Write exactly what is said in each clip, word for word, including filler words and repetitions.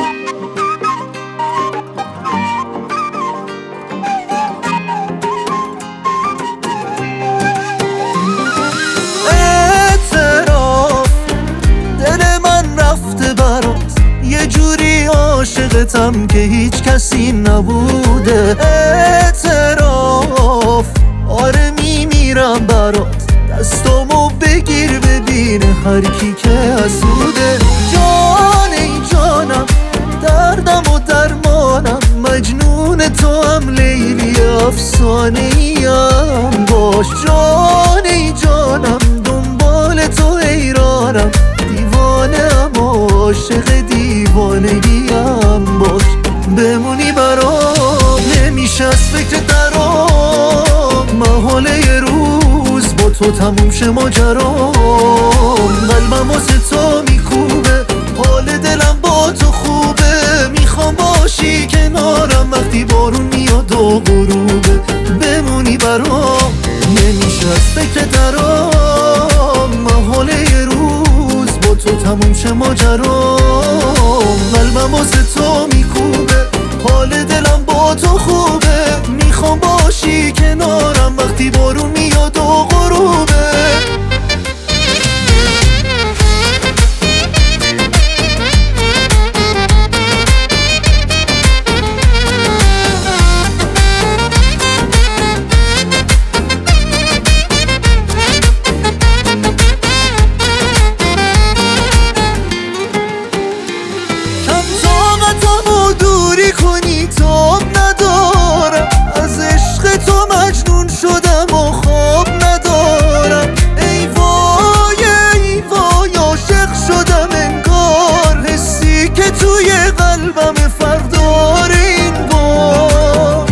عاشقتم که هیچ کسی نبوده. اعتراف آره میمیرم برات، دستامو بگیر ببین هر کی که حسوده. جان ای جانم، دردم و درمانم، مجنون تو هم لیلی افسانه ایم باش. جان ای جانم، دنبال تو حیرانم، دیوانه ام عاشق دیوانگیم باش. بمونی برام نمیشه از فکر درام، محاله یه روز با تو تموم شه ماجرام. قلبم واسه تو میکوبه، حال دلم با تو خوبه، میخوام باشی کنارم وقتی بارون میاد و غروبه. بمونی برام نمیشه از فکر درام، محاله یه روز با تو تموم شه ماجرام. قلبم واسه تو میکوبه، حال دلم با تو خوبه، میخوام باشی کنارم وقتی بارون میاد و غروبه. کنی تاب ندارم، از عشق تو مجنون شدم و خواب ندارم. ای وای ای وای عاشق شدم انگار، حسی که توی قلبم فردار این بار.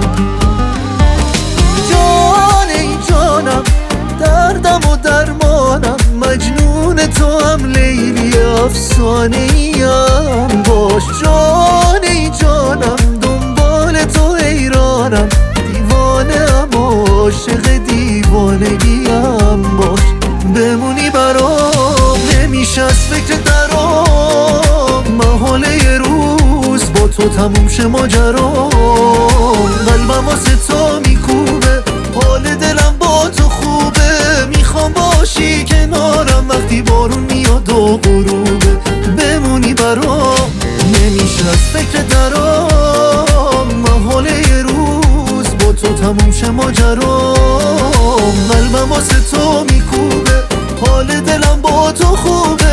جان ای جانم، دردم و درمانم، مجنون تو هم لیلی افسانه ایم باش. جان ای جانم، دنبال تو حیرانم، دیوانه ام عاشق دیوانگیم باش. بمونی برام نمیشه از فکر درام، محاله یه روز با تو تموم شه ماجرام. قلبم واسه تو میکوبه، حال دلم با تو خوبه، میخوام باشی کنارم وقتی بارون میاد و غروبه. بمونی برام نمیشه از فکر درام، محاله یه روز با تو تموم شه ماجرام. قلبم واسه تو میکوبه، حال دلم با تو خوبه،